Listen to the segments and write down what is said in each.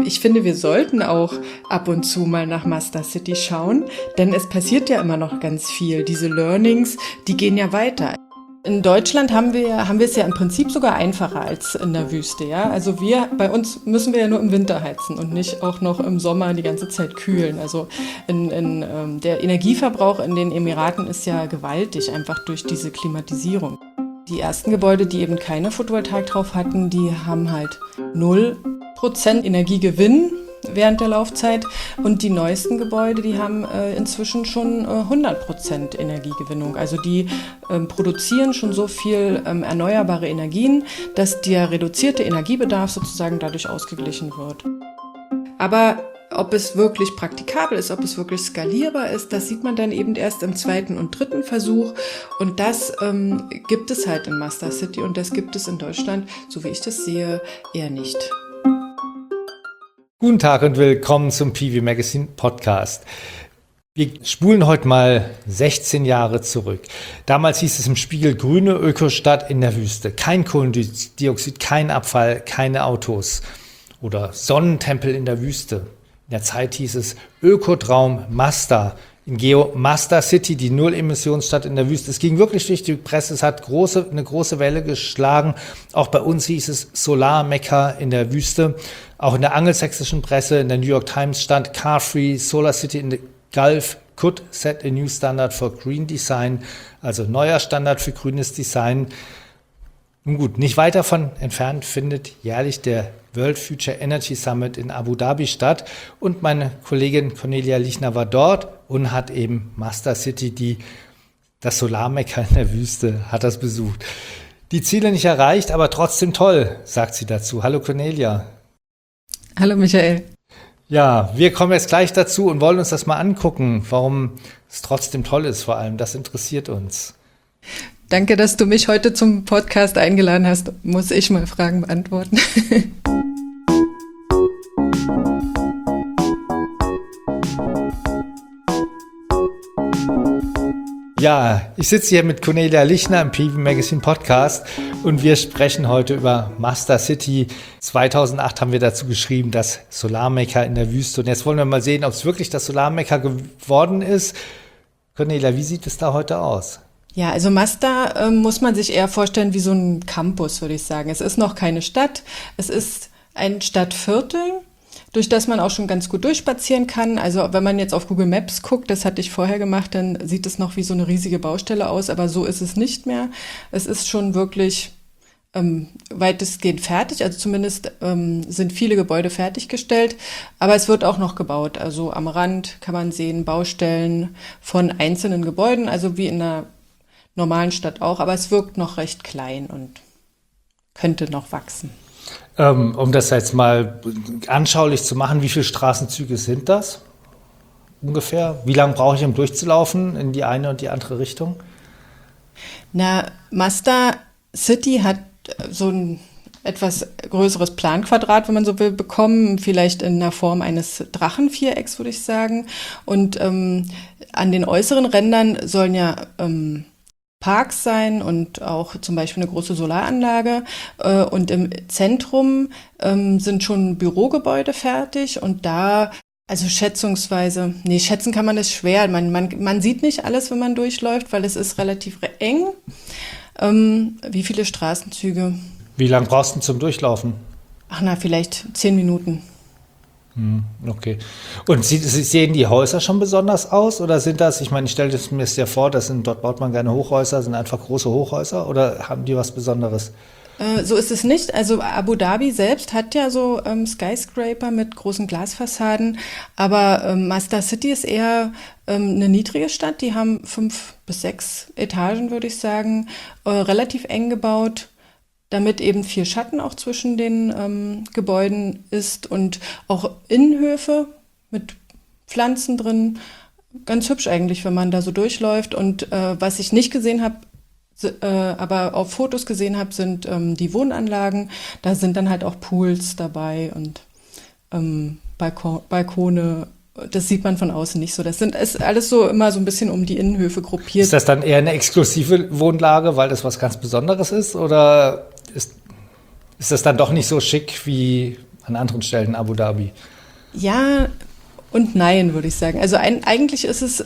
ich finde, wir sollten auch ab und zu mal nach Master City schauen, denn es passiert ja immer noch ganz viel. Diese Learnings, die gehen ja weiter. In Deutschland haben wir es ja im Prinzip sogar einfacher als in der Wüste, ja. Also bei uns müssen wir ja nur im Winter heizen und nicht auch noch im Sommer die ganze Zeit kühlen. Also der Energieverbrauch in den Emiraten ist ja gewaltig, einfach durch diese Klimatisierung. Die ersten Gebäude, die eben keine Photovoltaik drauf hatten, die haben halt 0% Energiegewinn während der Laufzeit, und die neuesten Gebäude, die haben inzwischen schon 100% Energiegewinnung. Also die produzieren schon so viel erneuerbare Energien, dass der reduzierte Energiebedarf sozusagen dadurch ausgeglichen wird. Aber ob es wirklich praktikabel ist, ob es wirklich skalierbar ist, das sieht man dann eben erst im zweiten und dritten Versuch. Und das gibt es halt in Master City und das gibt es in Deutschland, so wie ich das sehe, eher nicht. Guten Tag und willkommen zum PV Magazine Podcast. Wir spulen heute mal 16 Jahre zurück. Damals hieß es im Spiegel: grüne Ökostadt in der Wüste. Kein Kohlendioxid, kein Abfall, keine Autos. Oder Sonnentempel in der Wüste. In der Zeit hieß es Ökotraum Master. In Geo Master City, die Null-Emissionsstadt in der Wüste. Es ging wirklich durch die Presse, es hat eine große Welle geschlagen. Auch bei uns hieß es Solar-Mekka in der Wüste. Auch in der angelsächsischen Presse, in der New York Times stand Car-Free Solar City in the Gulf could set a new standard for green design. Also neuer Standard für grünes Design. Nun gut, nicht weit davon entfernt findet jährlich der World Future Energy Summit in Abu Dhabi statt, und meine Kollegin Cornelia Lichner war dort und hat eben Master City, das Solarmekka in der Wüste, hat das besucht. Die Ziele nicht erreicht, aber trotzdem toll, sagt sie dazu. Hallo Cornelia. Hallo Michael. Ja, wir kommen jetzt gleich dazu und wollen uns das mal angucken, warum es trotzdem toll ist, vor allem. Das interessiert uns. Danke, dass du mich heute zum Podcast eingeladen hast. Muss ich mal Fragen beantworten? Ja, ich sitze hier mit Cornelia Lichner im PV Magazine Podcast und wir sprechen heute über Master City. 2008 haben wir dazu geschrieben, das Solarmekka in der Wüste. Und jetzt wollen wir mal sehen, ob es wirklich das Solarmekka geworden ist. Cornelia, wie sieht es da heute aus? Ja, also Master muss man sich eher vorstellen wie so ein Campus, würde ich sagen. Es ist noch keine Stadt, es ist ein Stadtviertel, durch das man auch schon ganz gut durchspazieren kann. Also wenn man jetzt auf Google Maps guckt, das hatte ich vorher gemacht, dann sieht es noch wie so eine riesige Baustelle aus, aber so ist es nicht mehr. Es ist schon wirklich weitestgehend fertig, also zumindest sind viele Gebäude fertiggestellt, aber es wird auch noch gebaut. Also am Rand kann man sehen Baustellen von einzelnen Gebäuden, also wie in einer normalen Stadt auch, aber es wirkt noch recht klein und könnte noch wachsen. Um das jetzt mal anschaulich zu machen, wie viele Straßenzüge sind das ungefähr? Wie lange brauche ich, um durchzulaufen in die eine und die andere Richtung? Na, Master City hat so ein etwas größeres Planquadrat, wenn man so will, bekommen, vielleicht in der Form eines Drachenvierecks, würde ich sagen. Und an den äußeren Rändern sollen ja Parks sein und auch zum Beispiel eine große Solaranlage. Und im Zentrum sind schon Bürogebäude fertig und da, also schätzen kann man das schwer. Man sieht nicht alles, wenn man durchläuft, weil es ist relativ eng. Wie viele Straßenzüge? Wie lange brauchst du zum Durchlaufen? Vielleicht 10 Minuten. Okay. Und sehen die Häuser schon besonders aus oder sind das, ich meine, ich stelle mir das ja vor, dort baut man gerne Hochhäuser, sind einfach große Hochhäuser oder haben die was Besonderes? So ist es nicht. Also Abu Dhabi selbst hat ja so Skyscraper mit großen Glasfassaden, aber Master City ist eher eine niedrige Stadt. Die haben 5 bis 6 Etagen, würde ich sagen, relativ eng gebaut, damit eben viel Schatten auch zwischen den Gebäuden ist und auch Innenhöfe mit Pflanzen drin. Ganz hübsch eigentlich, wenn man da so durchläuft. Und was ich nicht gesehen habe, aber auf Fotos gesehen habe, sind die Wohnanlagen. Da sind dann halt auch Pools dabei und Balkone. Das sieht man von außen nicht so. Ist alles so immer so ein bisschen um die Innenhöfe gruppiert. Ist das dann eher eine exklusive Wohnlage, weil das was ganz Besonderes ist? Oder ist das dann doch nicht so schick wie an anderen Stellen in Abu Dhabi? Ja und nein, würde ich sagen. Also eigentlich ist es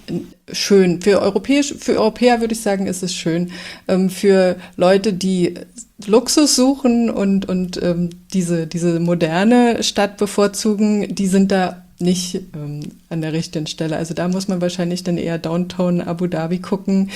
schön. Für Europäer würde ich sagen, ist es schön. Für Leute, die Luxus suchen und diese moderne Stadt bevorzugen, die sind da nicht an der richtigen Stelle. Also da muss man wahrscheinlich dann eher Downtown Abu Dhabi gucken.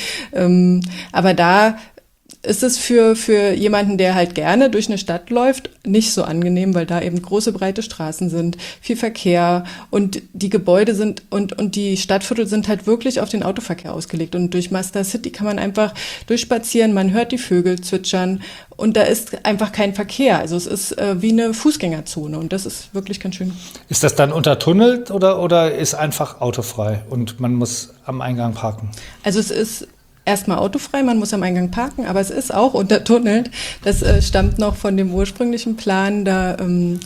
Aber da ist es für jemanden, der halt gerne durch eine Stadt läuft, nicht so angenehm, weil da eben große, breite Straßen sind, viel Verkehr und die Gebäude sind und die Stadtviertel sind halt wirklich auf den Autoverkehr ausgelegt. Und durch Masdar City kann man einfach durchspazieren, man hört die Vögel zwitschern und da ist einfach kein Verkehr. Also es ist wie eine Fußgängerzone und das ist wirklich ganz schön. Ist das dann untertunnelt oder ist einfach autofrei und man muss am Eingang parken? Also es ist erstmal autofrei, man muss am Eingang parken, aber es ist auch untertunnelt. Das stammt noch von dem ursprünglichen Plan, da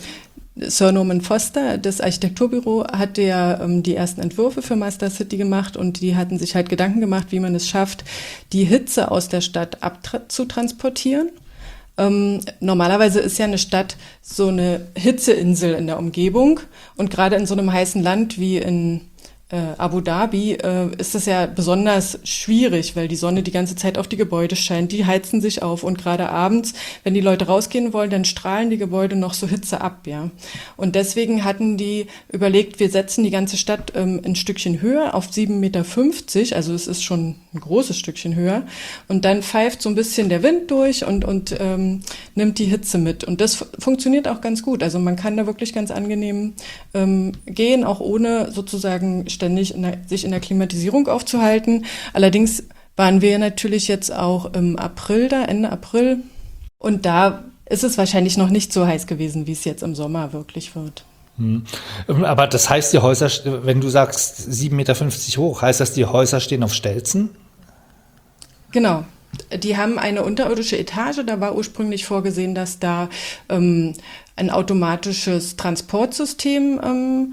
Sir Norman Foster, das Architekturbüro, hatte ja die ersten Entwürfe für Masdar City gemacht und die hatten sich halt Gedanken gemacht, wie man es schafft, die Hitze aus der Stadt abzutransportieren. Normalerweise ist ja eine Stadt so eine Hitzeinsel in der Umgebung und gerade in so einem heißen Land wie in Abu Dhabi ist es ja besonders schwierig, weil die Sonne die ganze Zeit auf die Gebäude scheint, die heizen sich auf und gerade abends, wenn die Leute rausgehen wollen, dann strahlen die Gebäude noch so Hitze ab, ja. Und deswegen hatten die überlegt, wir setzen die ganze Stadt ein Stückchen höher auf 7,50 Meter, also es ist schon ein großes Stückchen höher und dann pfeift so ein bisschen der Wind durch und nimmt die Hitze mit und das funktioniert auch ganz gut, also man kann da wirklich ganz angenehm gehen, auch ohne sozusagen ständig sich in der Klimatisierung aufzuhalten. Allerdings waren wir natürlich jetzt auch im April da, Ende April. Und da ist es wahrscheinlich noch nicht so heiß gewesen, wie es jetzt im Sommer wirklich wird. Aber das heißt, die Häuser, wenn du sagst 7,50 Meter hoch, heißt das, die Häuser stehen auf Stelzen? Genau. Die haben eine unterirdische Etage. Da war ursprünglich vorgesehen, dass da ein automatisches Transportsystem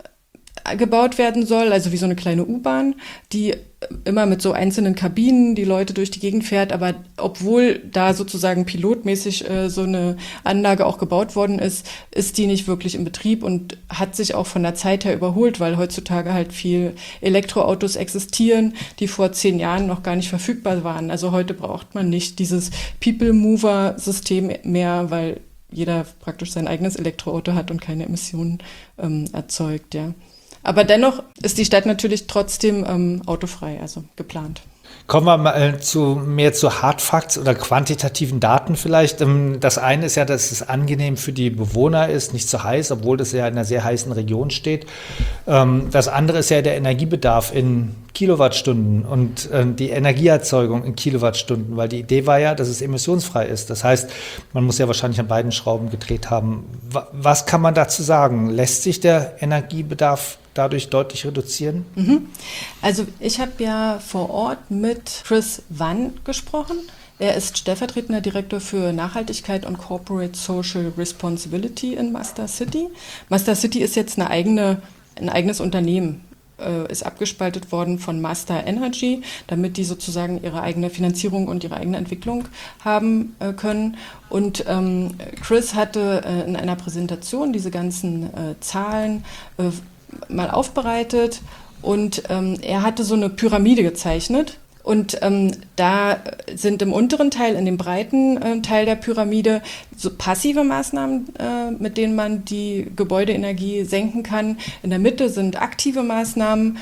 gebaut werden soll, also wie so eine kleine U-Bahn, die immer mit so einzelnen Kabinen die Leute durch die Gegend fährt, aber obwohl da sozusagen pilotmäßig so eine Anlage auch gebaut worden ist, ist die nicht wirklich in Betrieb und hat sich auch von der Zeit her überholt, weil heutzutage halt viel Elektroautos existieren, die vor 10 Jahren noch gar nicht verfügbar waren. Also heute braucht man nicht dieses People-Mover-System mehr, weil jeder praktisch sein eigenes Elektroauto hat und keine Emissionen erzeugt, ja. Aber dennoch ist die Stadt natürlich trotzdem autofrei, also geplant. Kommen wir mal mehr zu Hardfacts oder quantitativen Daten vielleicht. Das eine ist ja, dass es angenehm für die Bewohner ist, nicht zu heiß, obwohl das ja in einer sehr heißen Region steht. Das andere ist ja der Energiebedarf in Kilowattstunden und die Energieerzeugung in Kilowattstunden, weil die Idee war ja, dass es emissionsfrei ist. Das heißt, man muss ja wahrscheinlich an beiden Schrauben gedreht haben. Was kann man dazu sagen? Lässt sich der Energiebedarf dadurch deutlich reduzieren? Also ich habe ja vor Ort mit Chris Vann gesprochen. Er ist stellvertretender Direktor für Nachhaltigkeit und Corporate Social Responsibility in Masdar City. Masdar City ist jetzt ein eigenes Unternehmen, ist abgespaltet worden von Masdar Energy, damit die sozusagen ihre eigene Finanzierung und ihre eigene Entwicklung haben können. Und Chris hatte in einer Präsentation diese ganzen Zahlen mal aufbereitet und er hatte so eine Pyramide gezeichnet und da sind im unteren Teil, in dem breiten Teil der Pyramide so passive Maßnahmen, mit denen man die Gebäudeenergie senken kann. In der Mitte sind aktive Maßnahmen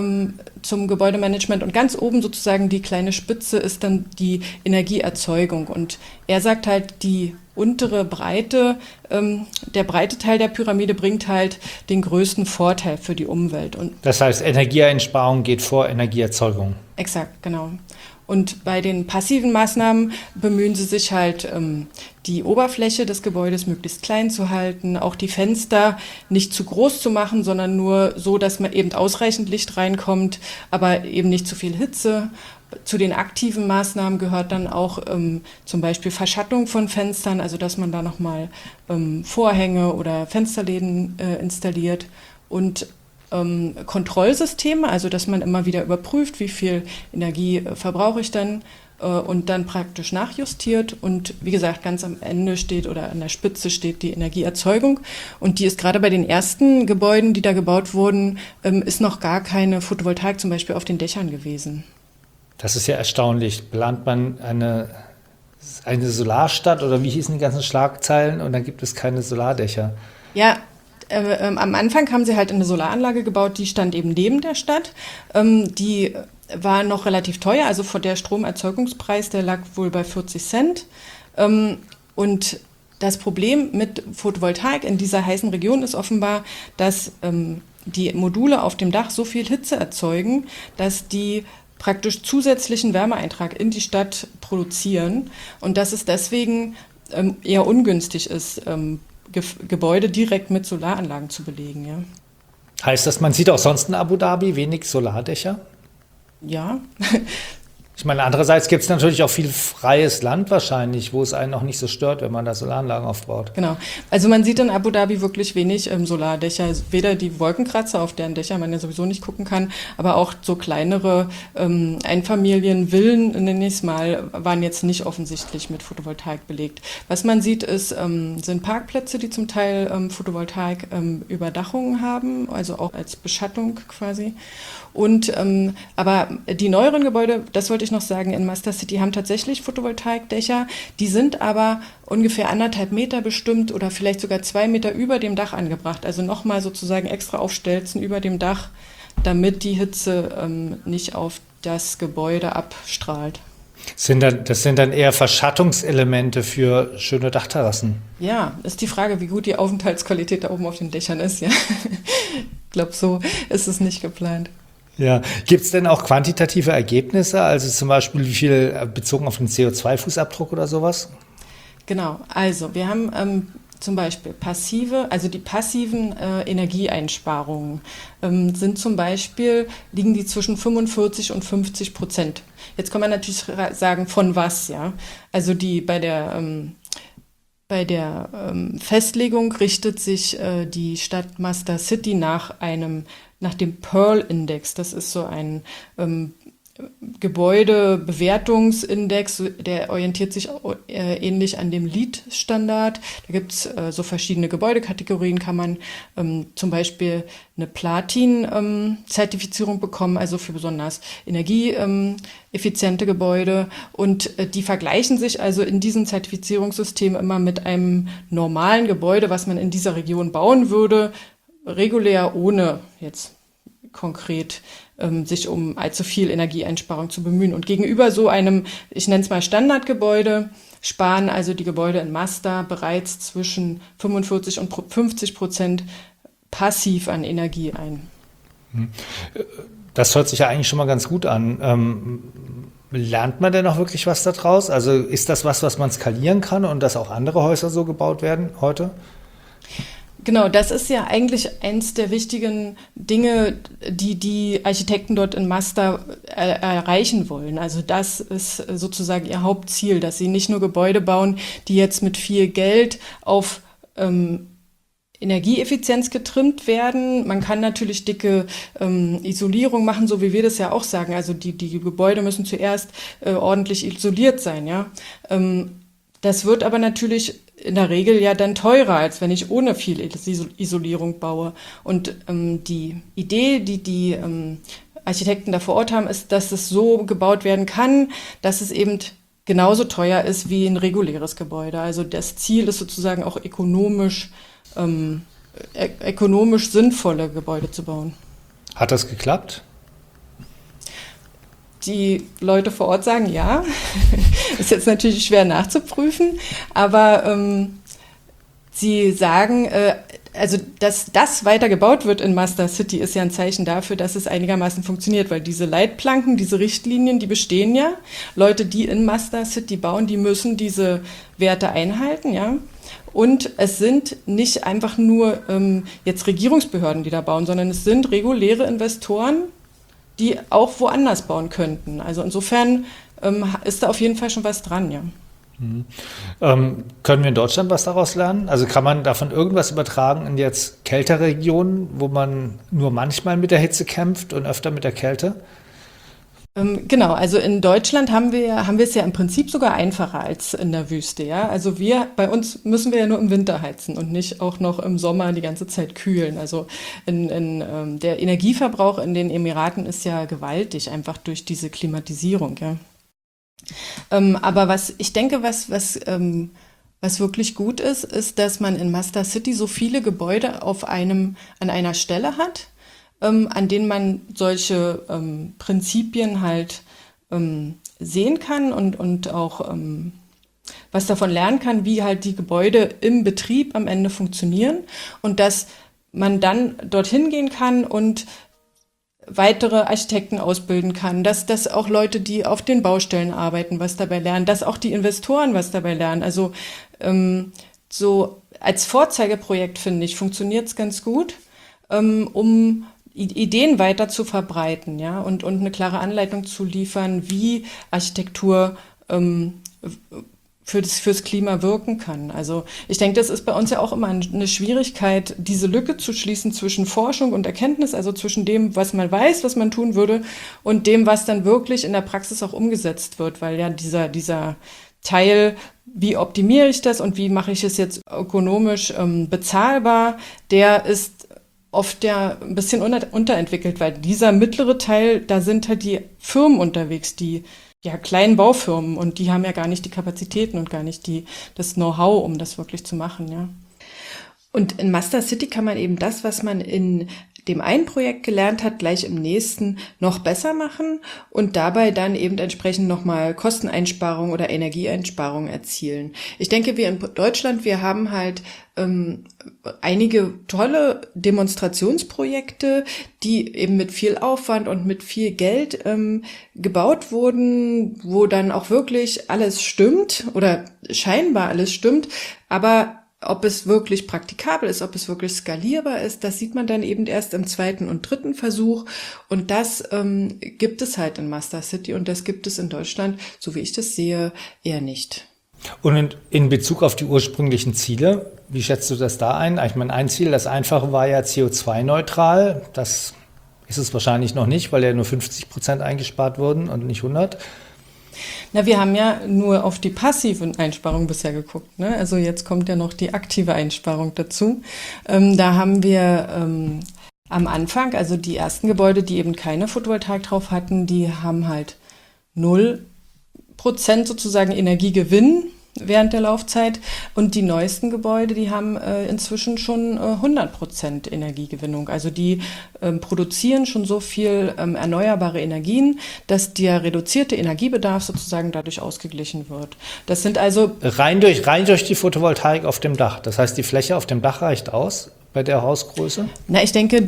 zum Gebäudemanagement und ganz oben sozusagen die kleine Spitze ist dann die Energieerzeugung und er sagt halt, die untere Breite, der breite Teil der Pyramide bringt halt den größten Vorteil für die Umwelt. Und das heißt, Energieeinsparung geht vor Energieerzeugung. Exakt, genau. Und bei den passiven Maßnahmen bemühen sie sich halt, die Oberfläche des Gebäudes möglichst klein zu halten, auch die Fenster nicht zu groß zu machen, sondern nur so, dass man eben ausreichend Licht reinkommt, aber eben nicht zu viel Hitze. Zu den aktiven Maßnahmen gehört dann auch zum Beispiel Verschattung von Fenstern, also dass man da nochmal Vorhänge oder Fensterläden installiert und Kontrollsysteme, also dass man immer wieder überprüft, wie viel Energie verbrauche ich dann und dann praktisch nachjustiert. Und wie gesagt, ganz am Ende steht oder an der Spitze steht die Energieerzeugung. Und die ist gerade bei den ersten Gebäuden, die da gebaut wurden, ist noch gar keine Photovoltaik zum Beispiel auf den Dächern gewesen. Das ist ja erstaunlich. Plant man eine Solarstadt oder wie hießen die ganzen Schlagzeilen und dann gibt es keine Solardächer? Ja, am Anfang haben sie halt eine Solaranlage gebaut, die stand eben neben der Stadt. Die war noch relativ teuer, also der Stromerzeugungspreis, der lag wohl bei 40 Cent. Und das Problem mit Photovoltaik in dieser heißen Region ist offenbar, dass die Module auf dem Dach so viel Hitze erzeugen, dass die praktisch zusätzlichen Wärmeeintrag in die Stadt produzieren und dass es deswegen eher ungünstig ist, Gebäude direkt mit Solaranlagen zu belegen. Ja. Heißt das, man sieht auch sonst in Abu Dhabi wenig Solardächer? Ja. Ich meine, andererseits gibt es natürlich auch viel freies Land wahrscheinlich, wo es einen auch nicht so stört, wenn man da Solaranlagen aufbaut. Genau. Also man sieht in Abu Dhabi wirklich wenig Solardächer. Weder die Wolkenkratzer, auf deren Dächer man ja sowieso nicht gucken kann, aber auch so kleinere Einfamilienvillen, nenne ich es mal, waren jetzt nicht offensichtlich mit Photovoltaik belegt. Was man sieht, sind Parkplätze, die zum Teil Photovoltaik-Überdachungen haben, also auch als Beschattung quasi. Und aber die neueren Gebäude, das wollte ich noch sagen, in Master City haben tatsächlich Photovoltaikdächer. Die sind aber ungefähr 1,5 Meter bestimmt oder vielleicht sogar 2 Meter über dem Dach angebracht. Also nochmal sozusagen extra aufstelzen über dem Dach, damit die Hitze nicht auf das Gebäude abstrahlt. Das sind dann eher Verschattungselemente für schöne Dachterrassen. Ja, ist die Frage, wie gut die Aufenthaltsqualität da oben auf den Dächern ist. Ja. Ich glaube, so ist es nicht geplant. Ja, gibt es denn auch quantitative Ergebnisse, also zum Beispiel wie viel bezogen auf den CO2-Fußabdruck oder sowas? Genau, also wir haben zum Beispiel die passiven Energieeinsparungen sind zum Beispiel, liegen die zwischen 45 und 50%. Jetzt kann man natürlich sagen, von was, ja. Also bei der Festlegung richtet sich die Stadt Master City nach dem Pearl-Index. Das ist so ein Gebäudebewertungsindex, der orientiert sich ähnlich an dem LEED-Standard. Da gibt es so verschiedene Gebäudekategorien, kann man zum Beispiel eine Platin-Zertifizierung bekommen, also für besonders energieeffiziente Gebäude. Und die vergleichen sich also in diesem Zertifizierungssystem immer mit einem normalen Gebäude, was man in dieser Region bauen würde, regulär, ohne jetzt konkret sich um allzu viel Energieeinsparung zu bemühen. Und gegenüber so einem, ich nenne es mal Standardgebäude, sparen also die Gebäude in Master bereits zwischen 45 und 50% passiv an Energie ein. Das hört sich ja eigentlich schon mal ganz gut an. Lernt man denn auch wirklich was daraus? Also ist das was man skalieren kann und dass auch andere Häuser so gebaut werden heute? Genau, das ist ja eigentlich eins der wichtigen Dinge, die Architekten dort in Master erreichen wollen. Also das ist sozusagen ihr Hauptziel, dass sie nicht nur Gebäude bauen, die jetzt mit viel Geld auf Energieeffizienz getrimmt werden. Man kann natürlich dicke Isolierung machen, so wie wir das ja auch sagen. Also die Gebäude müssen zuerst ordentlich isoliert sein, ja. Das wird aber natürlich in der Regel ja dann teurer, als wenn ich ohne viel Isolierung baue. Und die Idee, die Architekten da vor Ort haben, ist, dass es so gebaut werden kann, dass es eben genauso teuer ist wie ein reguläres Gebäude. Also das Ziel ist sozusagen auch ökonomisch sinnvolle Gebäude zu bauen. Hat das geklappt? Die Leute vor Ort sagen, ja. Ist jetzt natürlich schwer nachzuprüfen, aber sie sagen, also dass das weiter gebaut wird in Master City, ist ja ein Zeichen dafür, dass es einigermaßen funktioniert, weil diese Leitplanken, diese Richtlinien, die bestehen ja. Leute, die in Master City bauen, die müssen diese Werte einhalten, ja. Und es sind nicht einfach nur jetzt Regierungsbehörden, die da bauen, sondern es sind reguläre Investoren, die auch woanders bauen könnten. Also insofern ist da auf jeden Fall schon was dran, ja. Können wir in Deutschland was daraus lernen? Also kann man davon irgendwas übertragen in jetzt kältere Regionen, wo man nur manchmal mit der Hitze kämpft und öfter mit der Kälte? Genau, also in Deutschland haben wir es ja im Prinzip sogar einfacher als in der Wüste, ja. Also bei uns müssen wir ja nur im Winter heizen und nicht auch noch im Sommer die ganze Zeit kühlen. Also der Energieverbrauch in den Emiraten ist ja gewaltig, einfach durch diese Klimatisierung, ja. Aber ich denke, was wirklich gut ist, dass man in Masdar City so viele Gebäude an einer Stelle hat, an denen man solche Prinzipien halt sehen kann und auch was davon lernen kann, wie halt die Gebäude im Betrieb am Ende funktionieren und dass man dann dorthin gehen kann und weitere Architekten ausbilden kann, dass auch Leute, die auf den Baustellen arbeiten, was dabei lernen, dass auch die Investoren was dabei lernen. Also so als Vorzeigeprojekt, finde ich, funktioniert es ganz gut, um Ideen weiter zu verbreiten, ja, und eine klare Anleitung zu liefern, wie Architektur fürs Klima wirken kann. Also ich denke, das ist bei uns ja auch immer eine Schwierigkeit, diese Lücke zu schließen zwischen Forschung und Erkenntnis, also zwischen dem, was man weiß, was man tun würde, und dem, was dann wirklich in der Praxis auch umgesetzt wird, weil ja dieser Teil, wie optimiere ich das und wie mache ich es jetzt ökonomisch bezahlbar, der ist oft ja ein bisschen unterentwickelt, weil dieser mittlere Teil, da sind halt die Firmen unterwegs, die kleinen Baufirmen, und die haben ja gar nicht die Kapazitäten und gar nicht das Know-how, um das wirklich zu machen, ja. Und in Masdar City kann man eben das, was man in dem einen Projekt gelernt hat, gleich im nächsten noch besser machen und dabei dann eben entsprechend nochmal Kosteneinsparungen oder Energieeinsparungen erzielen. Ich denke, wir in Deutschland, wir haben halt einige tolle Demonstrationsprojekte, die eben mit viel Aufwand und mit viel Geld gebaut wurden, wo dann auch wirklich alles stimmt oder scheinbar alles stimmt, aber ob es wirklich praktikabel ist, ob es wirklich skalierbar ist, das sieht man dann eben erst im zweiten und dritten Versuch. Und das gibt es halt in Masdar City und das gibt es in Deutschland, so wie ich das sehe, eher nicht. Und in Bezug auf die ursprünglichen Ziele, wie schätzt du das da ein? Ich meine, ein Ziel, das einfache war ja CO2-neutral. Das ist es wahrscheinlich noch nicht, weil ja nur 50% eingespart wurden und nicht 100%. Na, wir haben ja nur auf die passive Einsparung bisher geguckt, ne? Also jetzt kommt ja noch die aktive Einsparung dazu. Da haben wir am Anfang, also die ersten Gebäude, die eben keine Photovoltaik drauf hatten, die haben halt 0% sozusagen Energiegewinn während der Laufzeit, und die neuesten Gebäude, die haben inzwischen schon 100% Energiegewinnung. Also die produzieren schon so viel erneuerbare Energien, dass der reduzierte Energiebedarf sozusagen dadurch ausgeglichen wird. Das sind also rein durch die Photovoltaik auf dem Dach. Das heißt, die Fläche auf dem Dach reicht aus bei der Hausgröße? Na, ich denke,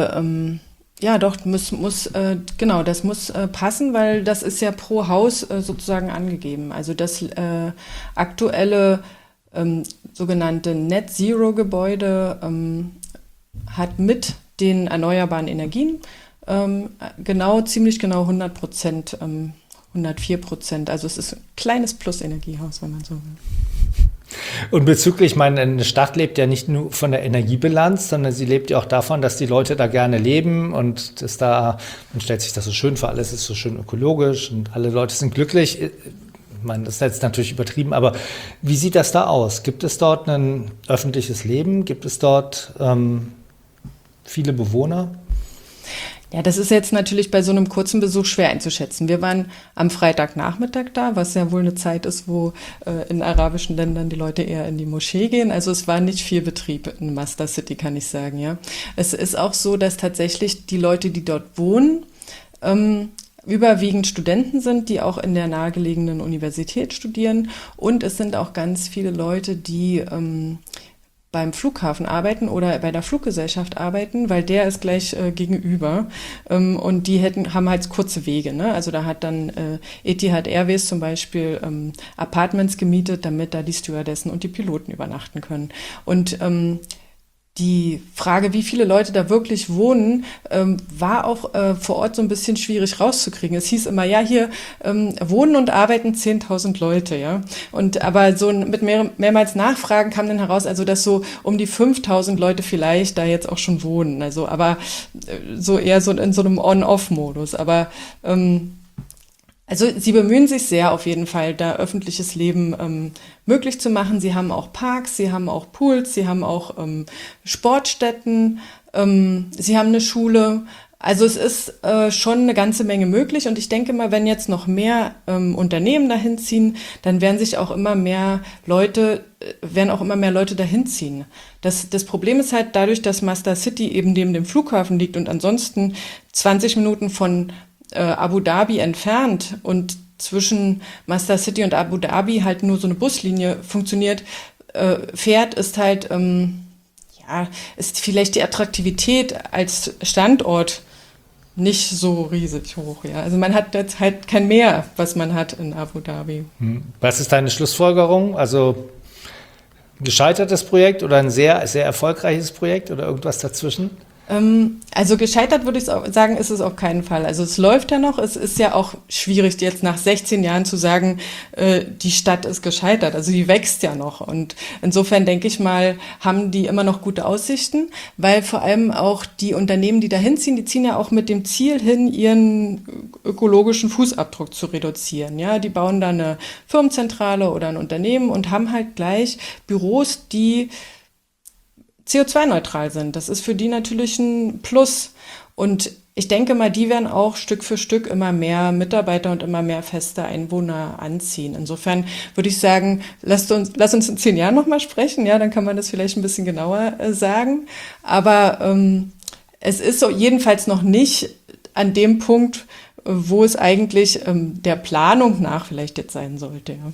das muss passen, weil das ist ja pro Haus sozusagen angegeben. Also das aktuelle sogenannte Net-Zero-Gebäude hat mit den erneuerbaren Energien ziemlich genau 100%, 104%. Also es ist ein kleines Plus-Energiehaus, wenn man so will. Und bezüglich, ich meine, eine Stadt lebt ja nicht nur von der Energiebilanz, sondern sie lebt ja auch davon, dass die Leute da gerne leben und man stellt sich das so schön vor, alles ist so schön ökologisch und alle Leute sind glücklich. Ich meine, das ist jetzt natürlich übertrieben, aber wie sieht das da aus? Gibt es dort ein öffentliches Leben? Gibt es dort viele Bewohner? Ja, das ist jetzt natürlich bei so einem kurzen Besuch schwer einzuschätzen. Wir waren am Freitagnachmittag da, was ja wohl eine Zeit ist, wo in arabischen Ländern die Leute eher in die Moschee gehen. Also es war nicht viel Betrieb in Masdar City, kann ich sagen, ja. Es ist auch so, dass tatsächlich die Leute, die dort wohnen, überwiegend Studenten sind, die auch in der nahegelegenen Universität studieren. Und es sind auch ganz viele Leute, die beim Flughafen arbeiten oder bei der Fluggesellschaft arbeiten, weil der ist gleich gegenüber, und die haben halt kurze Wege, ne? Also da hat dann Etihad Airways zum Beispiel Apartments gemietet, damit da die Stewardessen und die Piloten übernachten können. Und die Frage, wie viele Leute da wirklich wohnen, war auch vor Ort so ein bisschen schwierig rauszukriegen. Es hieß immer, ja, hier wohnen und arbeiten 10.000 Leute, ja. Aber so mit mehrmals Nachfragen kam dann heraus, also dass so um die 5.000 Leute vielleicht da jetzt auch schon wohnen. Also, aber so eher so in so einem On-Off-Modus. Aber Also sie bemühen sich sehr auf jeden Fall, da öffentliches Leben möglich zu machen. Sie haben auch Parks, sie haben auch Pools, sie haben auch Sportstätten, sie haben eine Schule. Also es ist schon eine ganze Menge möglich und ich denke mal, wenn jetzt noch mehr Unternehmen dahin ziehen, dann werden auch immer mehr Leute dahin ziehen. Das Problem ist halt dadurch, dass Masdar City eben neben dem Flughafen liegt und ansonsten 20 Minuten von Abu Dhabi entfernt und zwischen Masdar City und Abu Dhabi halt nur so eine Buslinie funktioniert, fährt, ist halt, ist vielleicht die Attraktivität als Standort nicht so riesig hoch, ja. Also man hat jetzt halt kein Meer, was man hat in Abu Dhabi. Was ist deine Schlussfolgerung? Also gescheitertes Projekt oder ein sehr, sehr erfolgreiches Projekt oder irgendwas dazwischen? Also gescheitert würde ich sagen, ist es auf keinen Fall. Also es läuft ja noch. Es ist ja auch schwierig, jetzt nach 16 Jahren zu sagen, die Stadt ist gescheitert. Also die wächst ja noch. Und insofern denke ich mal, haben die immer noch gute Aussichten, weil vor allem auch die Unternehmen, die da hinziehen, die ziehen ja auch mit dem Ziel hin, ihren ökologischen Fußabdruck zu reduzieren. Ja, die bauen da eine Firmenzentrale oder ein Unternehmen und haben halt gleich Büros, die CO2-neutral sind. Das ist für die natürlich ein Plus. Und ich denke mal, die werden auch Stück für Stück immer mehr Mitarbeiter und immer mehr feste Einwohner anziehen. Insofern würde ich sagen, lass uns in 10 Jahren nochmal sprechen. Ja, dann kann man das vielleicht ein bisschen genauer sagen. Aber es ist so jedenfalls noch nicht an dem Punkt, wo es eigentlich der Planung nach vielleicht jetzt sein sollte. Ja.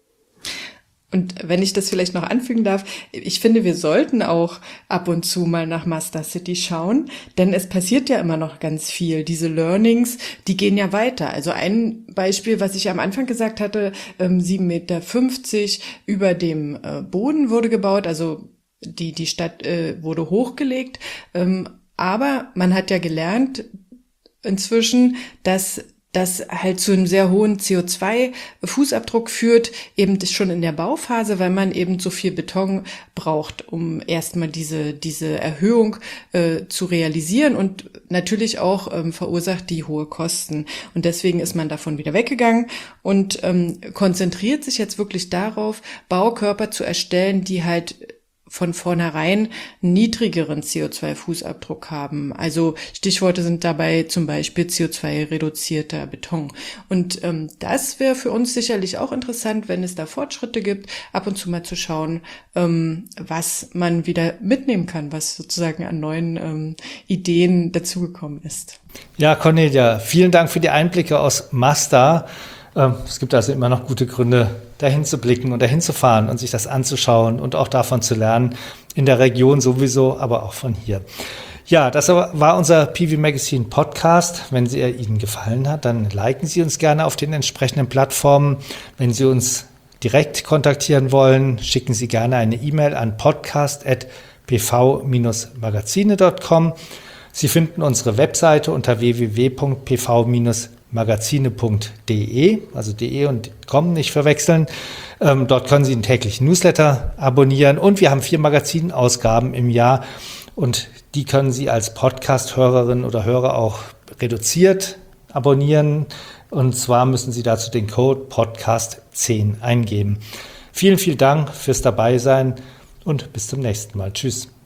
Und wenn ich das vielleicht noch anfügen darf, ich finde, wir sollten auch ab und zu mal nach Masdar City schauen, denn es passiert ja immer noch ganz viel. Diese Learnings, die gehen ja weiter. Also ein Beispiel, was ich am Anfang gesagt hatte, 7,50 Meter über dem Boden wurde gebaut, also die Stadt wurde hochgelegt. Aber man hat ja gelernt inzwischen, dass das halt zu einem sehr hohen CO2-Fußabdruck führt, eben schon in der Bauphase, weil man eben so viel Beton braucht, um erstmal diese Erhöhung zu realisieren und natürlich auch verursacht die hohe Kosten. Und deswegen ist man davon wieder weggegangen und konzentriert sich jetzt wirklich darauf, Baukörper zu erstellen, die halt von vornherein niedrigeren CO2-Fußabdruck haben. Also Stichworte sind dabei zum Beispiel CO2-reduzierter Beton. Und das wäre für uns sicherlich auch interessant, wenn es da Fortschritte gibt, ab und zu mal zu schauen, was man wieder mitnehmen kann, was sozusagen an neuen Ideen dazugekommen ist. Ja, Cornelia, vielen Dank für die Einblicke aus Masdar. Es gibt also immer noch gute Gründe, dahin zu blicken und dahin zu fahren und sich das anzuschauen und auch davon zu lernen, in der Region sowieso, aber auch von hier. Ja, das war unser PV Magazine Podcast. Wenn er Ihnen gefallen hat, dann liken Sie uns gerne auf den entsprechenden Plattformen. Wenn Sie uns direkt kontaktieren wollen, schicken Sie gerne eine E-Mail an podcast@pv-magazine.com. Sie finden unsere Webseite unter www.pv-magazine.de, also de und com nicht verwechseln. Dort können Sie einen täglichen Newsletter abonnieren und wir haben 4 Magazinausgaben im Jahr und die können Sie als Podcast-Hörerin oder Hörer auch reduziert abonnieren und zwar müssen Sie dazu den Code Podcast10 eingeben. Vielen, vielen Dank fürs Dabeisein und bis zum nächsten Mal. Tschüss.